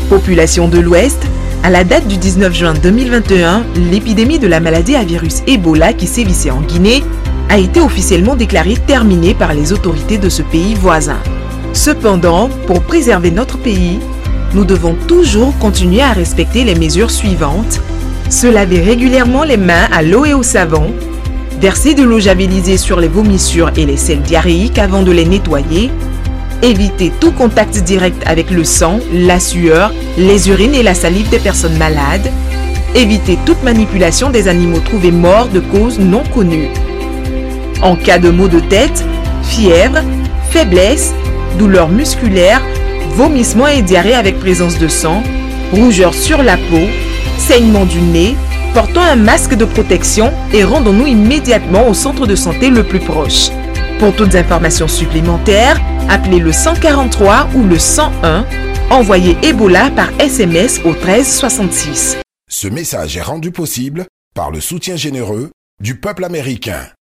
Population de l'Ouest, à la date du 19 juin 2021, l'épidémie de la maladie à virus Ebola qui sévissait en Guinée a été officiellement déclarée terminée par les autorités de ce pays voisin. Cependant, pour préserver notre pays, nous devons toujours continuer à respecter les mesures suivantes. Se laver régulièrement les mains à l'eau et au savon, verser de l'eau javelisée sur les vomissures et les selles diarrhéiques avant de les nettoyer, éviter tout contact direct avec le sang, la sueur, les urines et la salive des personnes malades, éviter toute manipulation des animaux trouvés morts de causes non connues. En cas de maux de tête, fièvre, faiblesse, douleurs musculaires, vomissements et diarrhée avec présence de sang, rougeur sur la peau, saignement du nez, portons un masque de protection et rendons-nous immédiatement au centre de santé le plus proche. Pour toutes informations supplémentaires, appelez le 143 ou le 101, envoyez Ebola par SMS au 1366. Ce message est rendu possible par le soutien généreux du peuple américain.